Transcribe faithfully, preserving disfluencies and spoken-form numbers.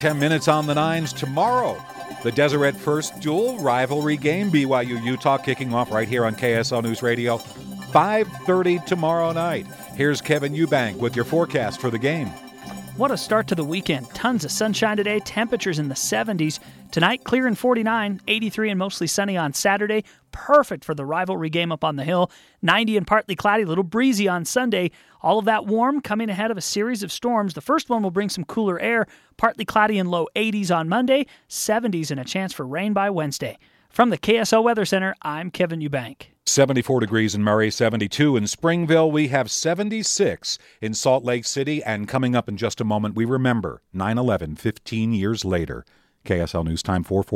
Ten minutes on the nines tomorrow. The Deseret First Duel rivalry game, B Y U-Utah, kicking off right here on K S L News Radio, five thirty tomorrow night. Here's Kevin Eubank with your forecast for the game. What a start to the weekend. Tons of sunshine today, temperatures in the seventies. Tonight, clear and forty-nine, eighty-three and mostly sunny on Saturday. Perfect for the rivalry game up on the hill. ninety and partly cloudy, a little breezy on Sunday. All of that warm coming ahead of a series of storms. The first one will bring some cooler air, partly cloudy and low eighties on Monday, seventies and a chance for rain by Wednesday. From the K S L Weather Center, I'm Kevin Eubank. seventy-four degrees in Murray, seventy-two in Springville. We have seventy-six in Salt Lake City. And coming up in just a moment, we remember nine eleven, fifteen years later. K S L News Time four forty.